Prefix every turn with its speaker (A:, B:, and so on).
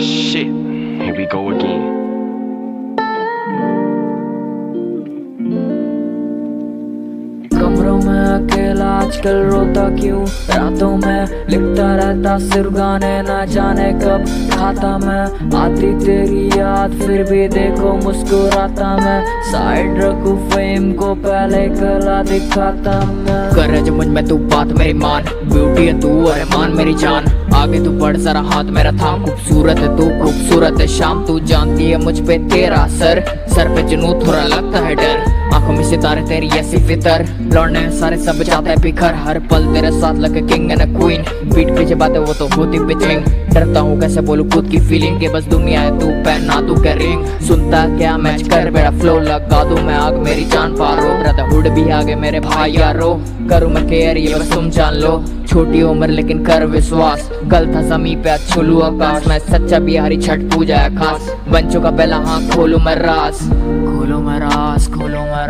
A: shit, here we go again.
B: कमरों में अकेला आजकल रोता क्यों, रातों में लिखता रहता सिर्फ गाने, ना जाने कब खाता मैं। आती तेरी याद फिर भी देखो मुस्कुराता मैं, साइड रखूं फेम को पहले कला दिखाता मैं।
C: कर जो मुझ में तू बात मेरी मान, ब्यूटी है तू और मान मेरी जान। आगे तू बढ़ जरा हाथ मेरा थाम, खूबसूरत है तू खूबसूरत है शाम। तू जानती है मुझ पे तेरा असर, सर पे जुनून थोड़ा लगता है डर। आंखों में सितारे तेरी ऐसी फितर, लौटने सारे सब जाते हैं बिखर। हर पल तेरे साथ लगे किंग एंड क्वीन, पीठ पीछे बातें वो तो होती पिचिंग। डरता हूँ कैसे बोलूं खुद की फीलिंग के, बस दुनिया है तू पहना तू क्या रिंग। सुनता क्या मैच कर मेरा फ्लो, लगा दूं मैं आग मेरी जान पारो। ब्रदरहुड भी आगे मेरे भाई यारो, करूँ मैं केयर ये बस तुम जान लो। छोटी उम्र लेकिन कर विश्वास, कल था जमी पे आज छुलू आकाश। मैं सच्चा बिहारी छठ पूजा है खास, बन चुका पहला हाँ खोलू मैं राज, खोलू मैं राज, खोलू मैं